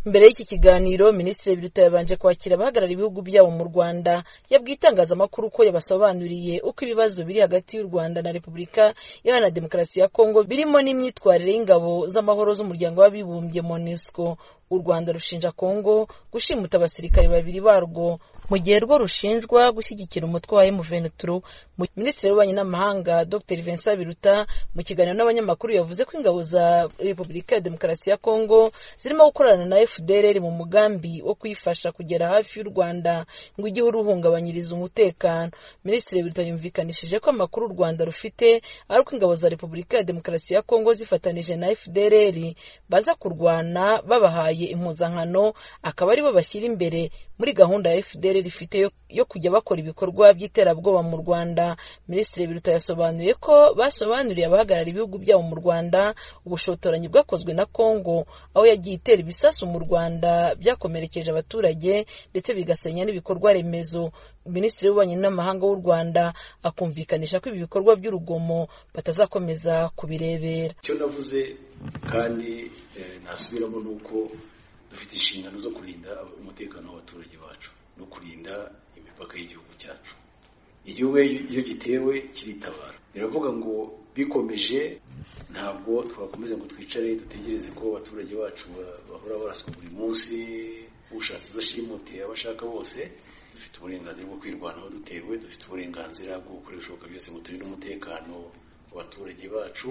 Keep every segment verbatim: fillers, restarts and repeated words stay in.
Mbere y'iki kiganiro Minisitiri Biruta yabanje kwakira abahagarara ibihugu byabo mu Rwanda, yabwiye itangazamakuru ko yabasobanuriye uko ibibazo biri hagati y'u Rwanda na Repubulika Iharanira Demokarasi ya Kongo birimo n'imyitwarire y'ingabo z'amahoro z'umuryango w'abibumbye MONUSCO. U Rwanda rushinja Kongo gushimuta abasirikare babiri barwo mu gihe rwo rushinjwa gushyigikira umutwe wa M vingt-trois. Minisitiri w'Ububanyi n'Amahanga Dr Vincent Biruta mu kiganiro n'abanyamakuru yavuze ko ingabo za Repubulika ya Demokarasi ya Kongo zirimo gukorana na F D L R mu mugambi wo kuyifasha kugera hafi y'u Rwanda ngo ijye uruhungabanyiriza umutekano. Minisitiri Biruta yumvikanishije ko amakuru u Rwanda rufite ari uko ingabo za Repubulika ya Demokarasi ya Kongo zifatanije na F D L R baza kurwana babahaye impuzankano, akaba aribo bashyira imbere muri gahunda ya F D L R ifite yo, yo kujya bakora ibikorwa by'iterabwoba mu Rwanda. Minisitiri Biruta yasobanuye ko basobanuriye abahagarara ibihugu byabo mu Rwanda ubushotoranyi bwakozwe na Kongo, aho yagiye itera ibisasu mu Rwanda byakomerekeje abaturage ndetse bigasenya n'ibikorwa remezo. Minisitiri w'Ububanyi n'Amahanga w'u Rwanda akumvikanisha ko ibi bikorwa by'urugomo batazakomeza kubirebera. Icyo navuze kandi eh, nasubiramo nuko dufite inshingano zo kurinda umutekano w'abaturage bacu no kurinda imipaka y'igihugu cyacu. Igihugu iyo gitewe kiritabara. Biravuga ngo bikomeje ntabwo twakomeza ngo twicare dutegereze ko abaturage bacu bahora baraswa buri munsi ushatse zashimute abashaka bose. Dufite uburenganzira bwo kwirwanaho dutewe, dufite uburenganzira bwo gukoresha uko byose ngo turinde umutekano w'abaturage bacu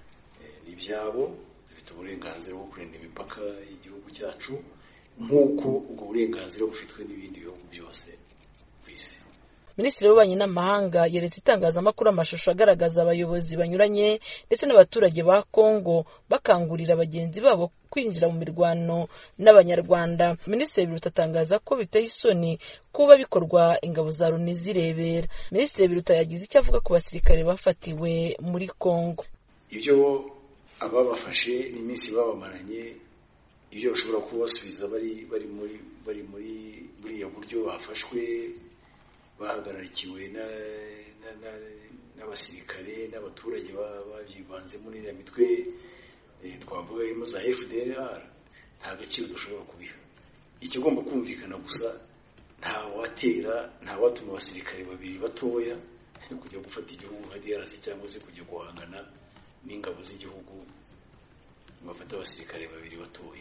n'ibyabo, dufite uburenganzira bwo kurinda imipaka y'igihugu cyacu nk'uko ubwo burenganzira bufitwe n'ibindi bihugu byose ku isi. Minisitiri w'Ububanyi n'Amahanga yeretse itangazamakuru amashusho agaragaza abayobozi banyuranye ndetse n'abaturage ba Kongo bakangurira bagenzi babo kwinjira mu mirwano n'Abanyarwanda. Minisitiri Biruta atangaza ko biteye isoni kuba bikorwa ingabo za Loni zirebera. Minisitiri Biruta yagize icyo avuga ku basirikare bafatiwe muri Kongo. Ibyo ababafashe n'iminsi babamaranye, ibyo bashobora kubasubiza bari bari muri bari muri buriya buryo bafashwe bahagararikiwe n'abasirikare n'abaturage babyivanze muri iriya mitwe twavuga irimo za F D L R, nta gaciro dushobora kubiha. Ikigomba kumvikana gusa nta watera nta watuma abasirikare babiri batoya kujya gufata igihugu nka D R C cyangwa se kujya guhangana n'ingabo z'igihugu bafata abasirikare babiri batoya.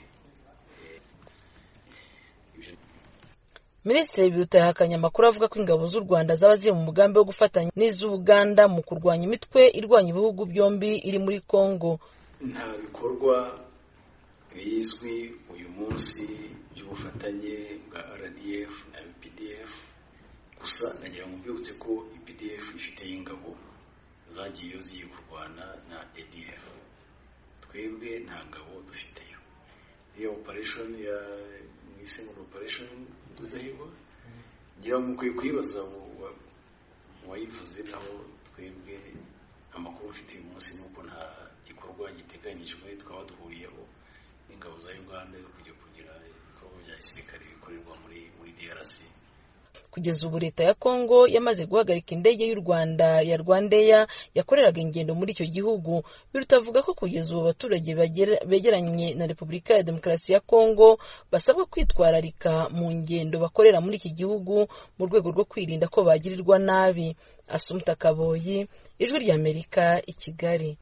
Minisitiri Biruta yahakanye amakuru avuga ko ingabo z'u Rwanda zaba ziri mu mugambi wo gufatanya n'iz'Uganda mu kurwanya imitwe irwanya ibihugu byombi iri muri Kongo. Nta bikorwa bizwi uyu munsi by'ubufatanye bwa R D F na U P D F, gusa nagira ngo mbibutse ko U P D F ifite ingabo zagiye zigiye kurwana na A D F. Twebwe nta ngabo dufiteyo. Iyo operation ya Single operation tudahirwa ngira ngo mukwiye kwibaza wayivuze naho twebwe amakuru ufite uyu munsi nuko nta gikorwa giteganyijwe twaba duhuriyeho n'ingabo za Uganda yo kujya kugira ibikorwa bya gisirikare bikorerwa muri muri D R C. Kugeza ubu leta ya Kongo yamaze guhagarika indege y'u Rwanda ya Rwandair yakoreraga ingendo muri icyo gihugu. Biruta avuga ko kugeza ubu abaturage begeranye na Repubulika ya Demokarasi ya Kongo basabwa kwitwararika mu ngendo bakorera muri iki gihugu mu rwego rwo kwirinda ko bagirirwa nabi. Assumpta Kaboyi, Ijwi ry'Amerika, i Kigali.